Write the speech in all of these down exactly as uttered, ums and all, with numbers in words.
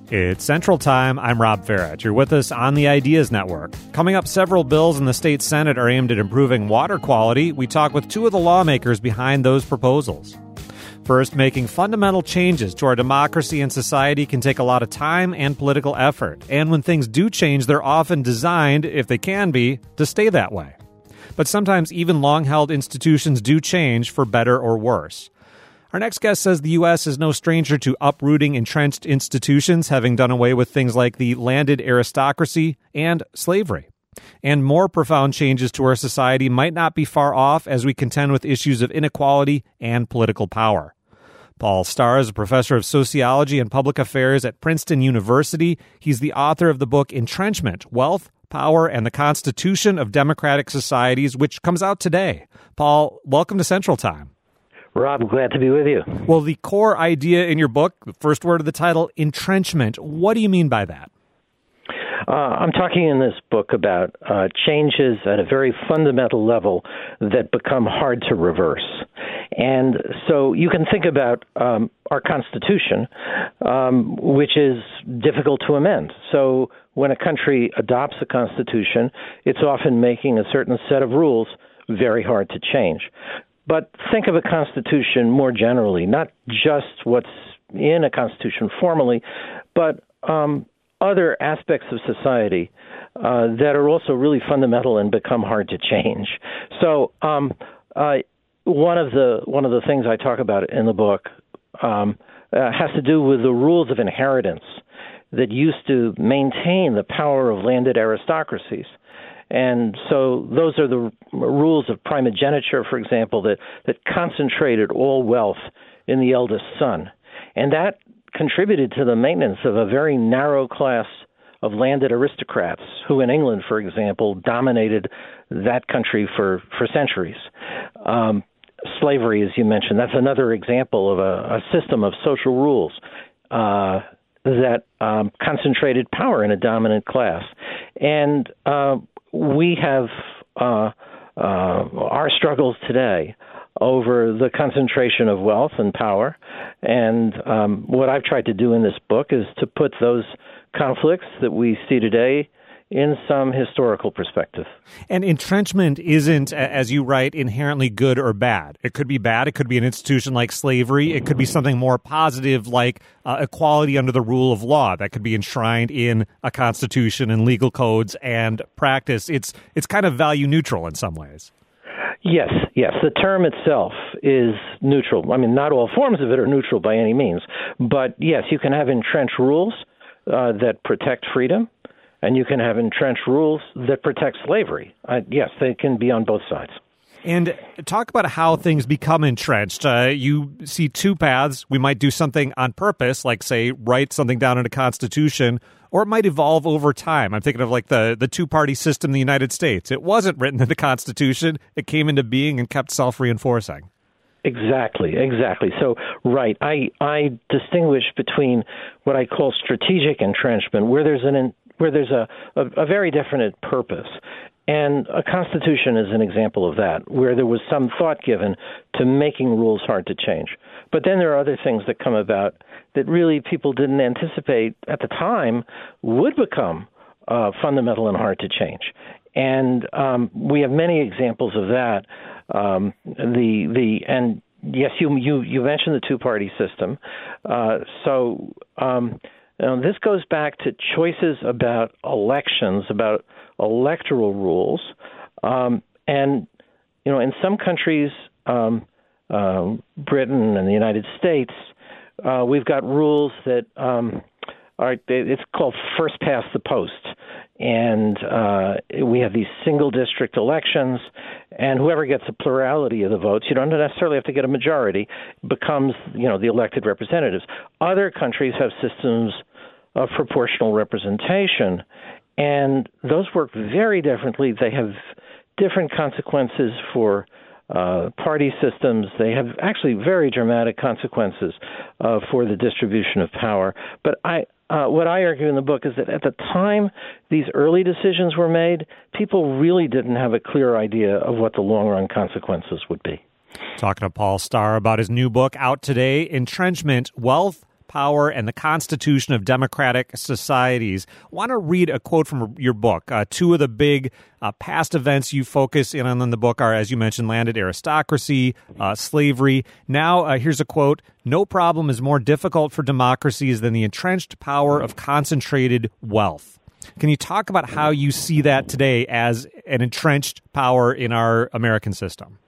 It's Central Time. I'm Rob Farrett. You're with us on the Ideas Network. Coming up, several bills in the state Senate are aimed at improving water quality. We talk with two of the lawmakers behind those proposals. First, making fundamental changes to our democracy and society can take a lot of time and political effort. And when things do change, they're often designed, if they can be, to stay that way. But sometimes even long-held institutions do change for better or worse. Our next guest says the U S is no stranger to uprooting entrenched institutions, having done away with things like the landed aristocracy and slavery. And more profound changes to our society might not be far off as we contend with issues of inequality and political power. Paul Starr is a professor of sociology and public affairs at Princeton University. He's the author of the book Entrenchment: Wealth, Power, and the Constitution of Democratic Societies, which comes out today. Paul, welcome to Central Time. Rob, glad to be with you. Well, the core idea in your book, the first word of the title, entrenchment. What do you mean by that? Uh, I'm talking in this book about uh, changes at a very fundamental level that become hard to reverse. And so you can think about um, our Constitution, um, which is difficult to amend. So when a country adopts a Constitution, it's often making a certain set of rules very hard to change. But think of a Constitution more generally, not just what's in a Constitution formally, but um, other aspects of society uh, that are also really fundamental and become hard to change. So um, uh, one of the one of the things I talk about in the book um, uh, has to do with the rules of inheritance that used to maintain the power of landed aristocracies. And so those are the rules of primogeniture, for example, that, that concentrated all wealth in the eldest son. And that contributed to the maintenance of a very narrow class of landed aristocrats who in England, for example, dominated that country for, for centuries. Um, slavery, as you mentioned, that's another example of a, a system of social rules uh, that um, concentrated power in a dominant class. And uh, we have uh, uh, our struggles today over the concentration of wealth and power. And um, what I've tried to do in this book is to put those conflicts that we see today in some historical perspective. And entrenchment isn't, as you write, inherently good or bad. It could be bad. It could be an institution like slavery. It could be something more positive like uh, equality under the rule of law that could be enshrined in a constitution and legal codes and practice. It's it's kind of value neutral in some ways. Yes, yes. The term itself is neutral. I mean, not all forms of it are neutral by any means. But yes, you can have entrenched rules uh, that protect freedom. And you can have entrenched rules that protect slavery. Uh, yes, they can be on both sides. And talk about how things become entrenched. Uh, you see two paths. We might do something on purpose, like, say, write something down in a constitution, or it might evolve over time. I'm thinking of like the, the two-party system in the United States. It wasn't written in the Constitution. It came into being and kept self-reinforcing. Exactly, exactly. So, right, I I distinguish between what I call strategic entrenchment, where there's an where there's a, a, a very definite purpose. And a constitution is an example of that, where there was some thought given to making rules hard to change. But then there are other things that come about that really people didn't anticipate at the time would become uh, fundamental and hard to change. And um, we have many examples of that. Um, the the and yes, you you you mentioned the two-party system. Uh, so. Um, Now, this goes back to choices about elections, about electoral rules. Um, and, you know, in some countries, um, uh, Britain and the United States, uh, we've got rules that um, are, it's called first past the post. And uh, we have these single district elections, and whoever gets a plurality of the votes, you don't necessarily have to get a majority, becomes, you know, the elected representatives. Other countries have systems of proportional representation, and those work very differently. They have different consequences for uh, party systems. They have actually very dramatic consequences uh, for the distribution of power. But I Uh, what I argue in the book is that at the time these early decisions were made, people really didn't have a clear idea of what the long-run consequences would be. Talking to Paul Starr about his new book out today, Entrenchment: Wealth, power, and the constitution of democratic societies. I want to read a quote from your book. Uh, two of the big uh, past events you focus in on in the book are, as you mentioned, landed aristocracy, uh, slavery. Now, uh, here's a quote. "No problem is more difficult for democracies than the entrenched power of concentrated wealth." Can you talk about how you see that today as an entrenched power in our American system?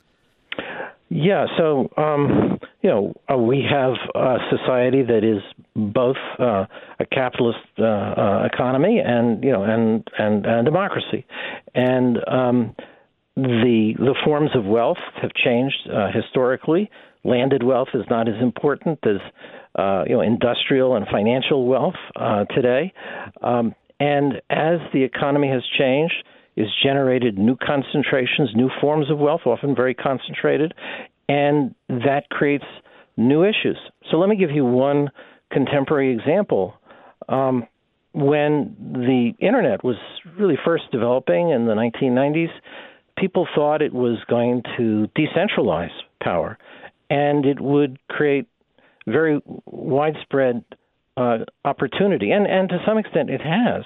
Yeah, so, um, you know, uh, we have a society that is both uh, a capitalist uh, uh, economy and, you know, and, and, and democracy. And um, the the forms of wealth have changed uh, historically. Landed wealth is not as important as, uh, you know, industrial and financial wealth uh, today. Um, and as the economy has changed, is generated new concentrations, new forms of wealth, often very concentrated, and that creates new issues. So let me give you one contemporary example. Um, when the Internet was really first developing in the nineteen nineties, people thought it was going to decentralize power, and it would create very widespread uh, opportunity, and, and to some extent it has.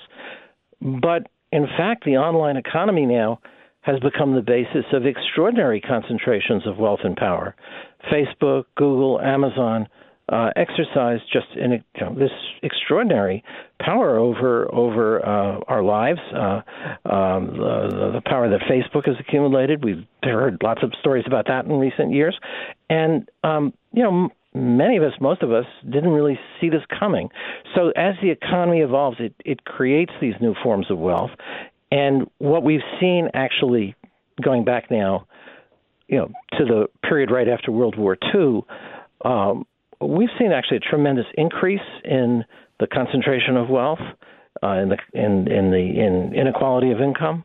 But in fact, the online economy now has become the basis of extraordinary concentrations of wealth and power. Facebook, Google, Amazon uh, exercise just in, you know, this extraordinary power over over uh, our lives. Uh, um, the, the power that Facebook has accumulated. We've heard lots of stories about that in recent years, and um, you know. Many of us, most of us, didn't really see this coming. So as the economy evolves, it, it creates these new forms of wealth. And what we've seen actually going back now, you know, to the period right after World War Two, um, we've seen actually a tremendous increase in the concentration of wealth, uh, in the in, in the in inequality of income,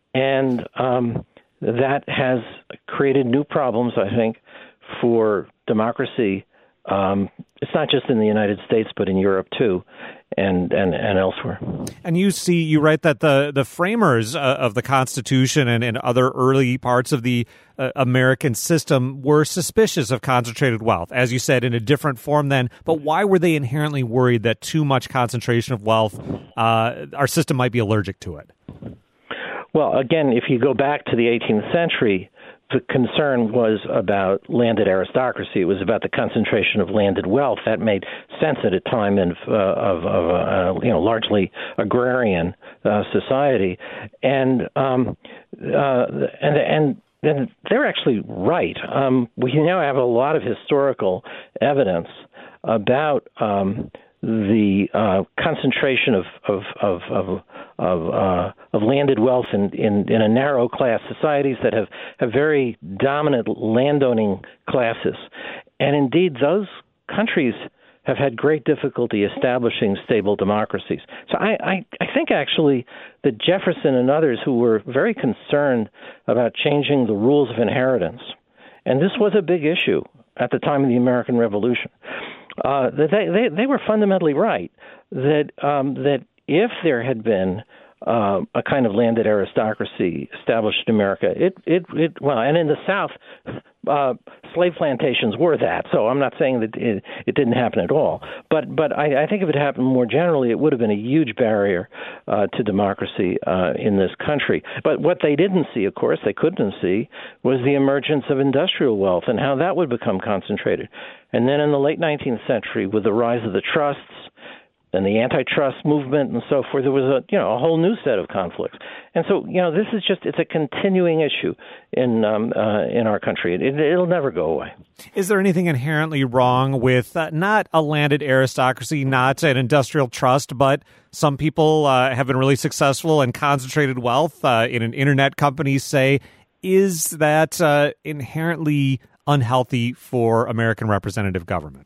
and um, that has created new problems, I think, for democracy. Um, it's not just in the United States, but in Europe too, and and, and elsewhere. And you see, you write that the the framers uh, of the Constitution and, and other early parts of the uh, American system were suspicious of concentrated wealth, as you said, in a different form then. But why were they inherently worried that too much concentration of wealth, uh, our system might be allergic to it? Well, again, if you go back to the eighteenth century, the concern was about landed aristocracy. It was about the concentration of landed wealth. That made sense at a time in, uh, of, of uh, you know, largely agrarian uh, society, and um, uh, and and. And they're actually right. Um, we now have a lot of historical evidence about um, the uh, concentration of of of of, of, uh, of landed wealth in, in, in a narrow class societies that have, have very dominant landowning classes, and indeed those countries have had great difficulty establishing stable democracies. So I, I, I think actually that Jefferson and others who were very concerned about changing the rules of inheritance, and this was a big issue at the time of the American Revolution, uh, that they, they, they were fundamentally right, that um, that if there had been uh, a kind of landed aristocracy established in America, it, it, it well, and in the South, uh, slave plantations were that. So I'm not saying that it, it didn't happen at all, but but I, I think if it happened more generally, it would have been a huge barrier uh, to democracy uh, in this country. But what they didn't see, of course, they couldn't see, was the emergence of industrial wealth and how that would become concentrated. And then in the late nineteenth century, with the rise of the trusts and the antitrust movement and so forth, there was a you know a whole new set of conflicts. And so you know this is just it's a continuing issue in um, uh, in our country. It, it, it'll never go away. Is there anything inherently wrong with uh, not a landed aristocracy, not an industrial trust, but some people uh, have been really successful and concentrated wealth uh, in an internet company, say? Is that uh, inherently unhealthy for American representative government?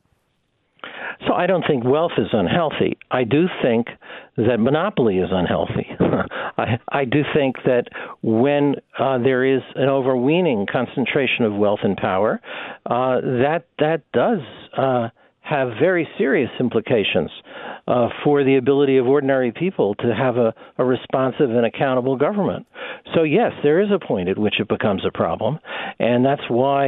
So I don't think wealth is unhealthy. I do think that monopoly is unhealthy. I, I do think that when uh, there is an overweening concentration of wealth and power, uh, that that does uh, have very serious implications uh, for the ability of ordinary people to have a, a responsive and accountable government. So yes, there is a point at which it becomes a problem, and that's why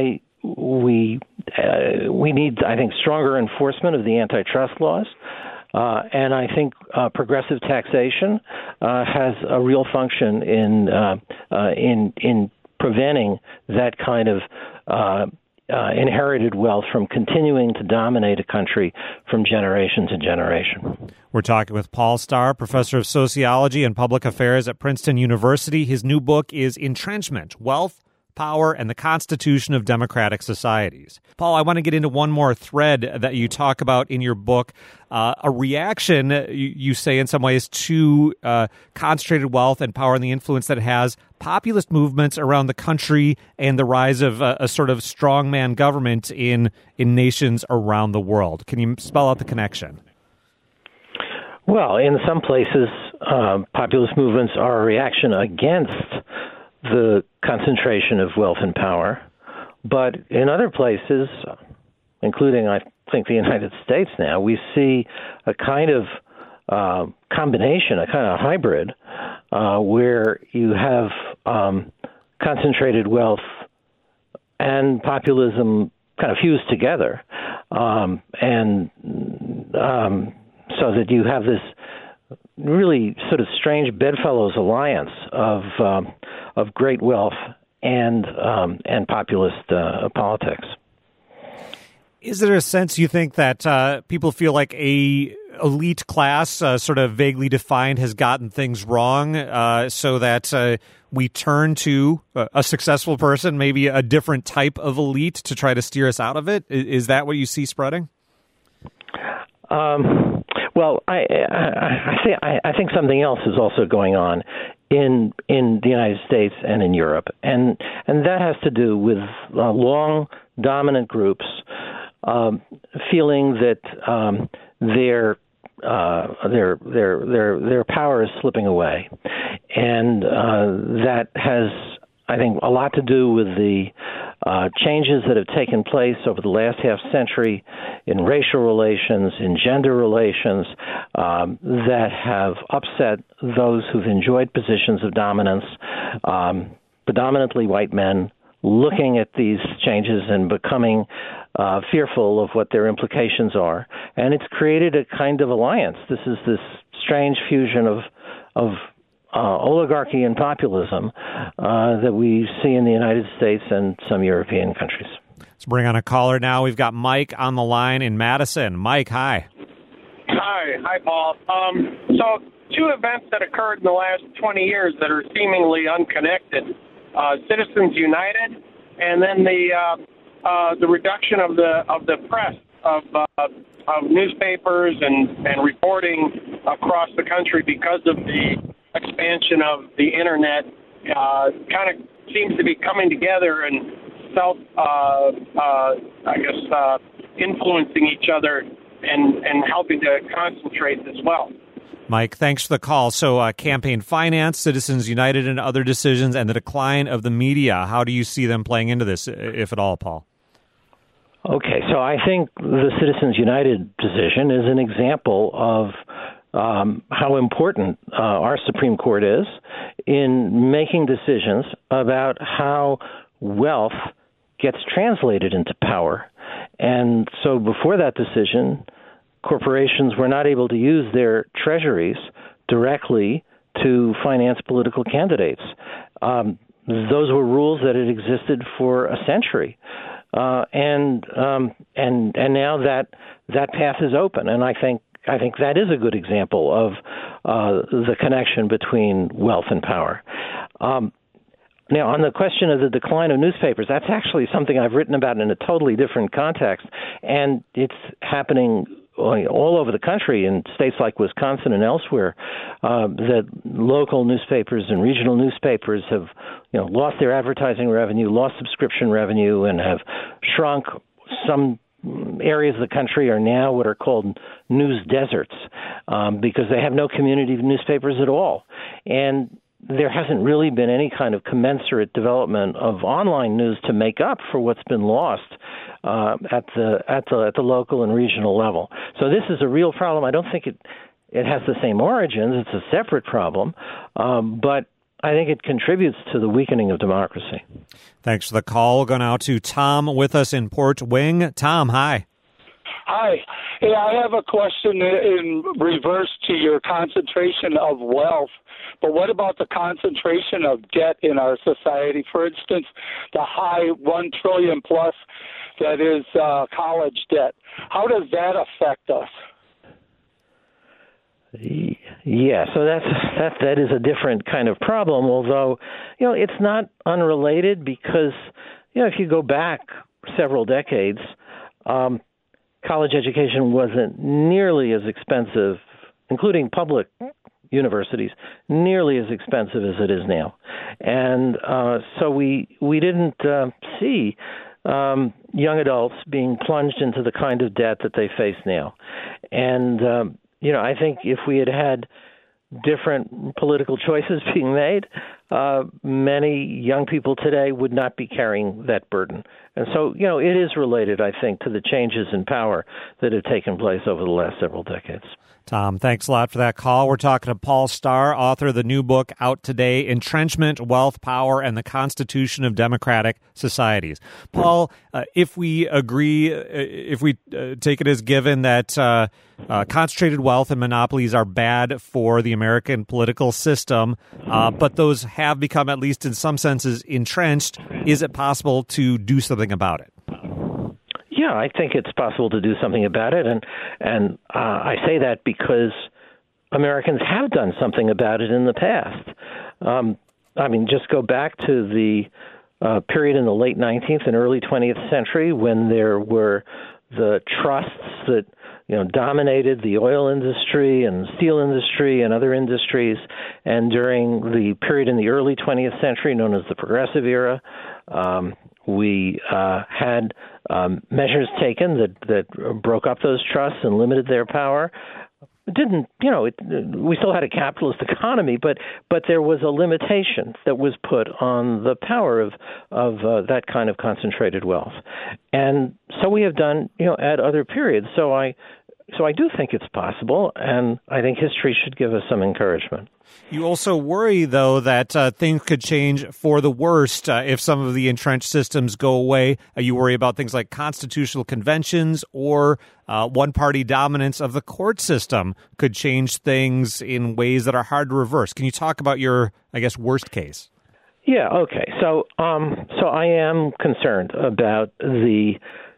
we uh, we need, I think, stronger enforcement of the antitrust laws. Uh, and I think uh, progressive taxation uh, has a real function in uh, uh, in in preventing that kind of uh, uh, inherited wealth from continuing to dominate a country from generation to generation. We're talking with Paul Starr, professor of sociology and public affairs at Princeton University. His new book is Entrenchment: Wealth, Power, and the Constitution of Democratic Societies. Paul, I want to get into one more thread that you talk about in your book, uh, a reaction, you, you say in some ways, to uh, concentrated wealth and power and the influence that it has, populist movements around the country, and the rise of a, a sort of strongman government in, in nations around the world. Can you spell out the connection? Well, in some places, uh, populist movements are a reaction against the concentration of wealth and power. But in other places, including, I think, the United States now, we see a kind of uh, combination, a kind of hybrid, uh, where you have um, concentrated wealth and populism kind of fused together. Um, and um, so that you have this really sort of strange bedfellows alliance of um, of great wealth and um, and populist uh, politics. Is there a sense you think that uh, people feel like a elite class, uh, sort of vaguely defined, has gotten things wrong, uh, so that uh, we turn to a, a successful person, maybe a different type of elite, to try to steer us out of it? Is, is that what you see spreading? Um, well, I I, I, think, I I think something else is also going on in in the United States and in Europe, and and that has to do with uh, long dominant groups um, feeling that um, their uh, their their their their power is slipping away, and uh, that has, I think, a lot to do with the uh, changes that have taken place over the last half century in racial relations, in gender relations, um, that have upset those who've enjoyed positions of dominance, um, predominantly white men, looking at these changes and becoming uh, fearful of what their implications are. And it's created a kind of alliance. This is this strange fusion of of Uh, oligarchy and populism uh, that we see in the United States and some European countries. Let's bring on a caller now. We've got Mike on the line in Madison. Mike, hi. Hi. Hi, Paul. Um, so two events that occurred in the last twenty years that are seemingly unconnected, uh, Citizens United, and then the uh, uh, the reduction of the of the press, of uh, of newspapers and, and reporting across the country because of the expansion of the internet, uh, kind of seems to be coming together and self, uh, uh, I guess, uh, influencing each other and, and helping to concentrate as well. Mike, thanks for the call. So uh, campaign finance, Citizens United, and other decisions, and the decline of the media. How do you see them playing into this, if at all, Paul? Okay, so I think the Citizens United decision is an example of Um, how important uh, our Supreme Court is in making decisions about how wealth gets translated into power. And so before that decision, corporations were not able to use their treasuries directly to finance political candidates. Um, those were rules that had existed for a century. Uh, and um, and and now that that path is open, and I think I think that is a good example of uh, the connection between wealth and power. Um, now, on the question of the decline of newspapers, that's actually something I've written about in a totally different context, and it's happening all over the country in states like Wisconsin and elsewhere. Uh, that local newspapers and regional newspapers have, you know, lost their advertising revenue, lost subscription revenue, and have shrunk. Some areas of the country are now what are called news deserts um, because they have no community newspapers at all. And there hasn't really been any kind of commensurate development of online news to make up for what's been lost uh, at the at the at the local and regional level. So this is a real problem. I don't think it it has the same origins. It's a separate problem, um, but I think it contributes to the weakening of democracy. Thanks for the call. We'll go now to Tom with us in Port Wing. Tom, hi. Hi. Hey, I have a question in reverse to your concentration of wealth. But what about the concentration of debt in our society? For instance, the high one trillion plus that is uh, college debt. How does that affect us? Yeah, so that's that that is a different kind of problem, although, you know, it's not unrelated because, you know, if you go back several decades, um, college education wasn't nearly as expensive, including public universities, nearly as expensive as it is now. And uh, so we we didn't uh, see um, young adults being plunged into the kind of debt that they face now. And um, You know, I think if we had had different political choices being made, uh, many young people today would not be carrying that burden. And so, you know, it is related, I think, to the changes in power that have taken place over the last several decades. Tom, thanks a lot for that call. We're talking to Paul Starr, author of the new book out today, Entrenchment, Wealth, Power, and the Constitution of Democratic Societies. Paul, uh, if we agree, uh, if we uh, take it as given that uh, uh, concentrated wealth and monopolies are bad for the American political system, uh, but those have become, at least in some senses, entrenched, is it possible to do something about it? Yeah, I think it's possible to do something about it, and and uh, I say that because Americans have done something about it in the past. Um, I mean, just go back to the uh, period in the late nineteenth and early twentieth century when there were the trusts that, you know, dominated the oil industry and steel industry and other industries, and during the period in the early twentieth century known as the Progressive Era, um, we uh, had um, measures taken that, that broke up those trusts and limited their power. It didn't, you know, it, we still had a capitalist economy, but but there was a limitation that was put on the power of of uh, that kind of concentrated wealth, and so we have done, you know, at other periods. So I. So I do think it's possible, and I think history should give us some encouragement. You also worry, though, that uh, things could change for the worst uh, if some of the entrenched systems go away. Uh, you worry about things like constitutional conventions or uh, one-party dominance of the court system could change things in ways that are hard to reverse. Can you talk about your, I guess, worst case? Yeah, okay. So, um, so I am concerned about the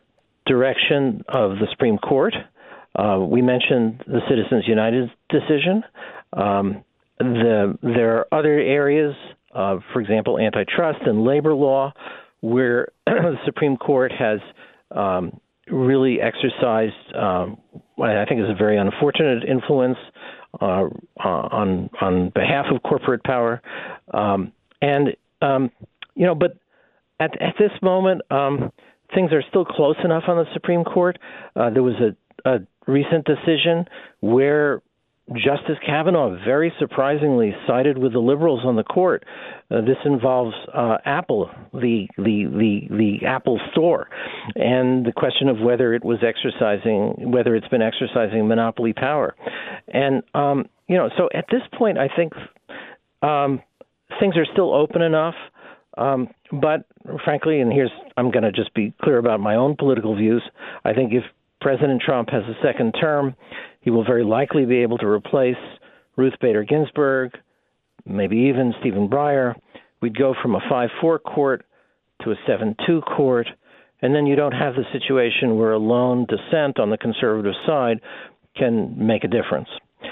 direction of the Supreme Court. Uh, we mentioned the Citizens United decision. Um, the, there are other areas, uh, for example, antitrust and labor law, where the Supreme Court has um, really exercised, um, what I think is a very unfortunate influence uh, on on behalf of corporate power. Um, and, um, you know, but at, at this moment, um, things are still close enough on the Supreme Court. Uh, there was a a recent decision where Justice Kavanaugh very surprisingly sided with the liberals on the court. Uh, this involves uh, Apple, the, the the the Apple Store, and the question of whether it was exercising, whether it's been exercising monopoly power. And um, you know, so at this point, I think um, things are still open enough. Um, but frankly, and here's I'm going to just be clear about my own political views. I think if President Trump has a second term, he will very likely be able to replace Ruth Bader Ginsburg, maybe even Stephen Breyer. We'd go from a five four court to a seven two court, and then you don't have the situation where a lone dissent on the conservative side can make a difference.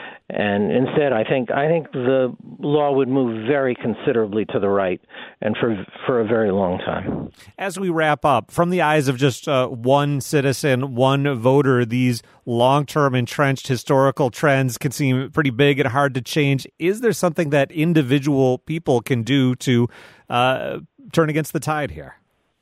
And instead, I think I think the law would move very considerably to the right, and for for a very long time. As we wrap up, from the eyes of just uh, one citizen, one voter, these long-term entrenched historical trends can seem pretty big and hard to change. Is there something that individual people can do to uh, turn against the tide here?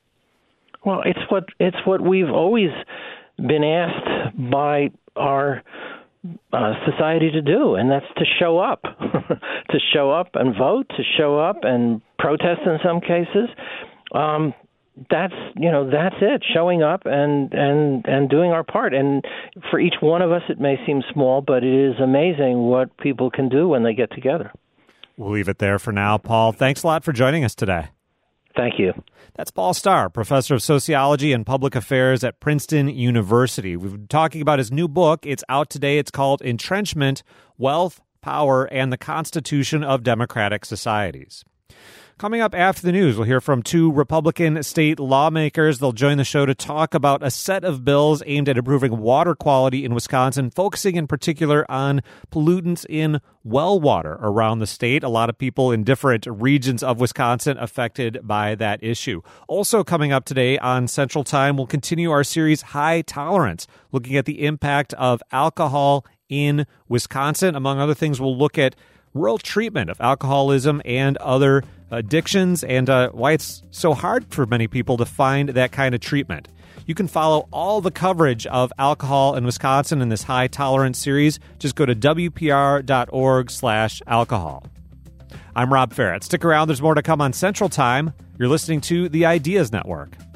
Well, it's what it's what we've always been asked by our Uh, society to do, and that's to show up, to show up and vote, to show up and protest in some cases. Um, that's you know that's it, showing up and, and, and doing our part. And for each one of us, it may seem small, but it is amazing what people can do when they get together. We'll leave it there for now. Paul, thanks a lot for joining us today. Thank you. That's Paul Starr, professor of sociology and public affairs at Princeton University. We've been talking about his new book. It's out today. It's called Entrenchment, Wealth, Power, and the Constitution of Democratic Societies. Coming up after the news, we'll hear from two Republican state lawmakers. They'll join the show to talk about a set of bills aimed at improving water quality in Wisconsin, focusing in particular on pollutants in well water around the state. A lot of people in different regions of Wisconsin affected by that issue. Also coming up today on Central Time, we'll continue our series High Tolerance, looking at the impact of alcohol in Wisconsin. Among other things, we'll look at rural treatment of alcoholism and other addictions and uh, why it's so hard for many people to find that kind of treatment. You can follow all the coverage of alcohol in Wisconsin in this High Tolerance series. Just go to W P R dot org slash alcohol. I'm Rob Ferret. Stick around. There's more to come on Central Time. You're listening to The Ideas Network.